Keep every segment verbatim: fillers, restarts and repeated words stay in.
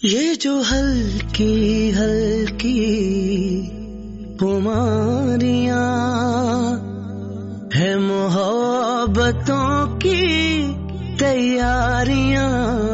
ये जो हल्की हल्की खुमारियां है मोहब्बतों की तैयारियां।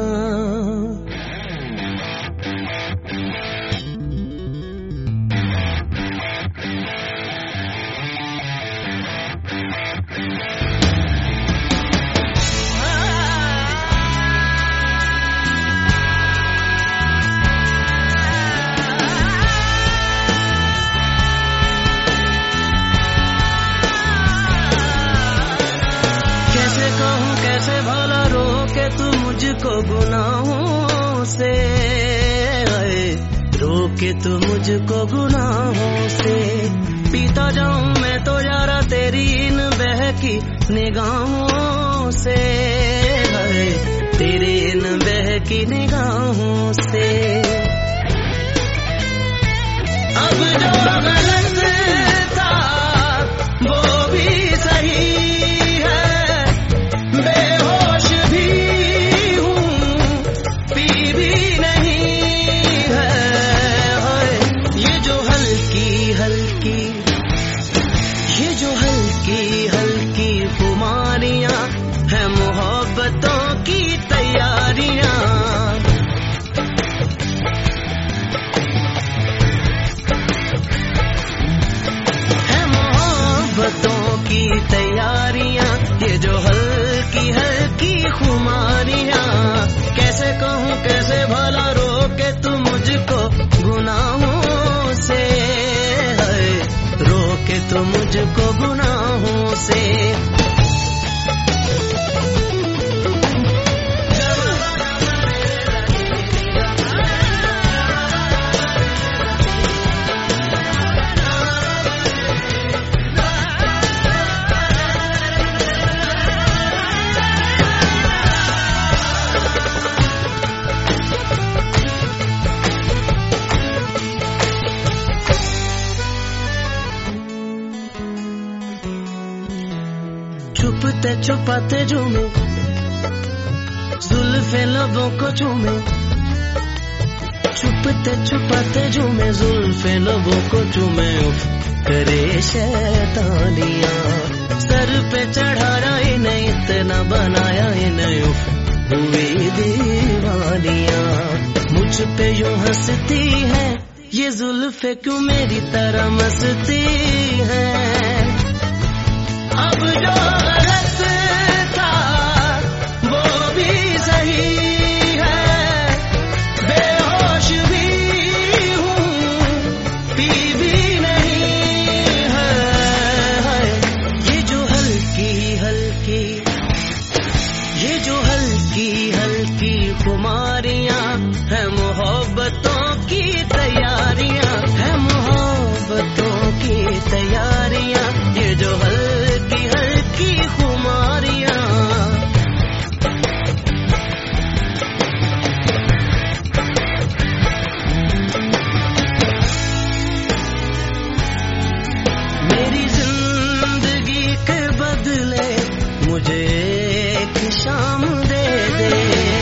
कैसे भला रोके तू मुझको गुनाहों से, रोके तू मुझको गुनाहों से। पीता जाऊं मैं तो यारा तेरी इन बहकी निगाहों से, तेरी इन बहकी निगाहों से। अब जो गलत था वो भी सही, हल्की हल्की खुमारियां है मोहब्बतों की तैयारियां। है मोहब्बतों की तैयारियां, ये जो हल्की हल्की खुमारियां। कैसे कहूँ कैसे भला रोके तू मुझको गुनाहों से, रोके तू मुझको गुनाहों से। छुपते छुपाते झूमे जुल्फे लबों को चूमे, छुपते छुपाते झूमे जुल्फे लबों को चूमे। उफ करे शैतानियां, सर पे चढ़ाया इन्हें इतना बनाया इन्हें। उफ हुई दीवानियां, मुझ पे यूं हंसती है ये जुल्फे क्यों मेरी तरह मस्ती है। अब जो गलत था वो भी सही है, बेहोश भी हूँ पी भी नहीं है। ये जो हल्की हल्की ये जो हल्की हल्की खुमारियां है मोहब्बतों की तैयारियां। है मोहब्बतों की तैयारियां, ये जो हल्की हल्की खुमारियां। मेरी जिंदगी के बदले मुझे एक शाम दे दे,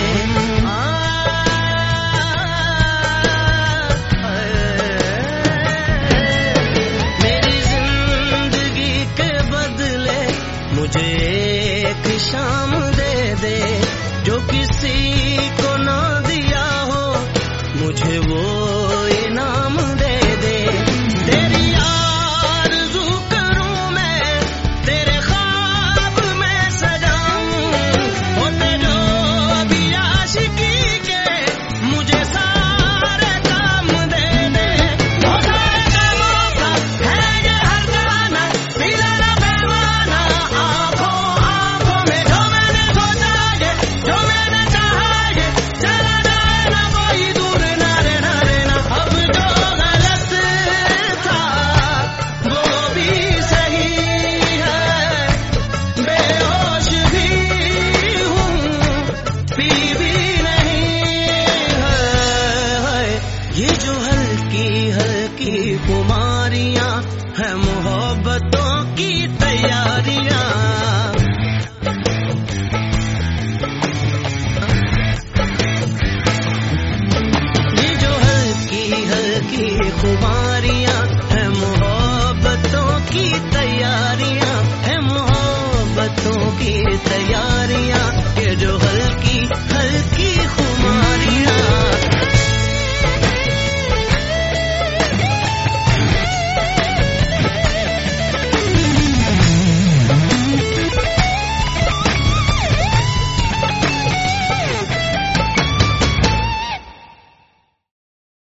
मुझे एक शाम दे दे। जो किसी को ना दिया हो मुझे वो इनाम दे दे। तेरी आरज़ू करूं मैं, तेरे ख्वाब में सजाऊं, होते जो अभी आशिकी के मुझे सारे काम दे दे। वो सारे कामों का है ये हर गाना, मिला ना पैमाना आँखों आँखों में। जो मैंने सोचा ये, जो मैंने चाहा ये, चला जाए ना कोई दूर ना रे ना रे ना। अब जो गलत था वो भी सही है, बेहोश भी हूँ पी भी नहीं है। ये जो हल्की हल्की खुमारियां है मोहब्बतों की तैयारियां। की तैयारी